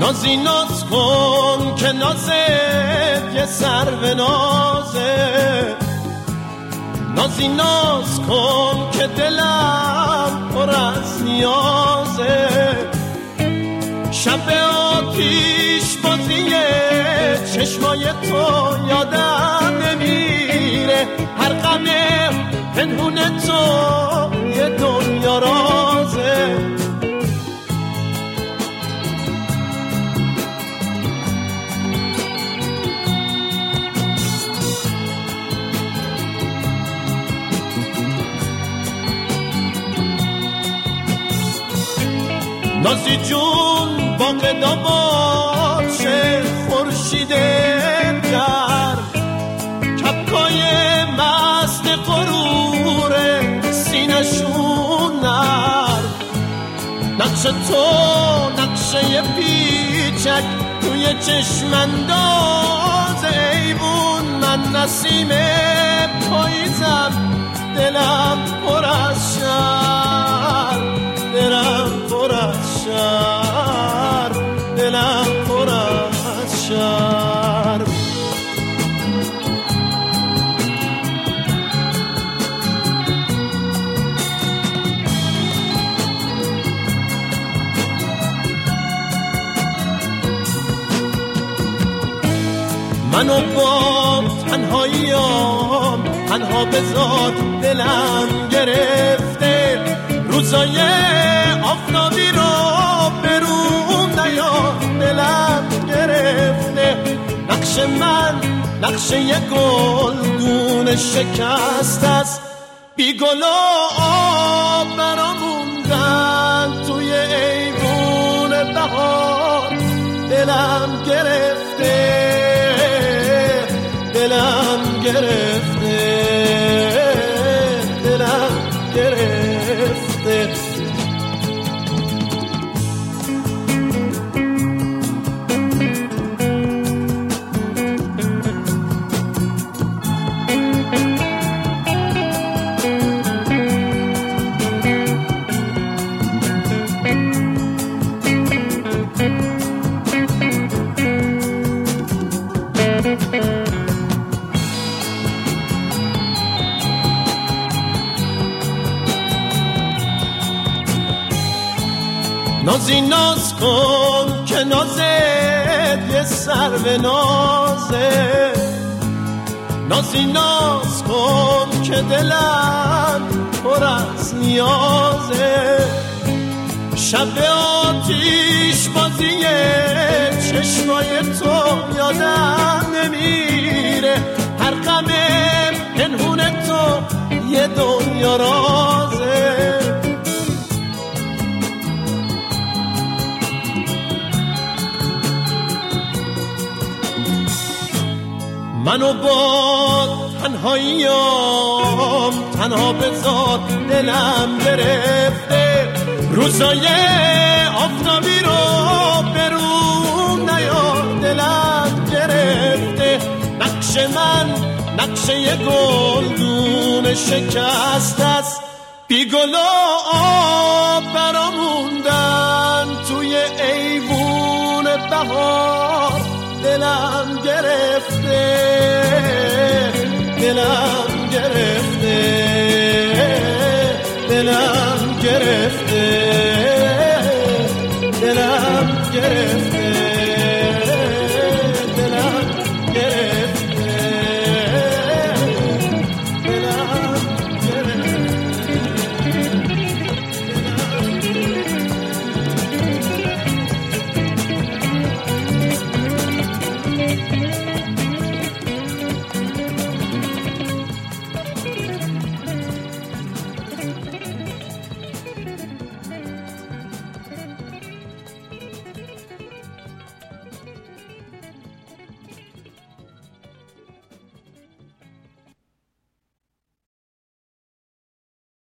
نازی ناز کن که نازت یه سرو نازه، نازی ناز کن که دلم پر از نیازه. شب آتیش بازیه چشمای تو یادم نمیره، هر غم پنهون تو یه دنیا رازه. نازی جون باقدا باشه خورشید در، کپکای مست غرور سینشون نر، نقش تو نقشه پیچک توی چشم انداز ایوون، من نسیم پاییزم دلم پر از شر، دلم پر از شر، دلم پر از شر. منو با تنهاییام تنها بذار، دلم گرفته روزای آفتابی رو برون نیار، دلم گرفته نقش من نقشه یه گلدون شکست است، بی گل و آب برام موندن توی ایوون بهار، دلم گرفته دلم گرفته دلم گرفته. نازی ناز کن که نازت یه سرو نازه، نازی ناز کن که دلم پر از نیازه. شب آتیش بازیه چشمای تو یادم نمیره، هر غم پنهون تو یه دنیا رازه. منو با تنهاییام تنها بذار، دلم گرفته روزای آفتابی رو برون نیار، دلم گرفته نقش من نقشه یه گلدون شکست است، بی گل و آب برام موندن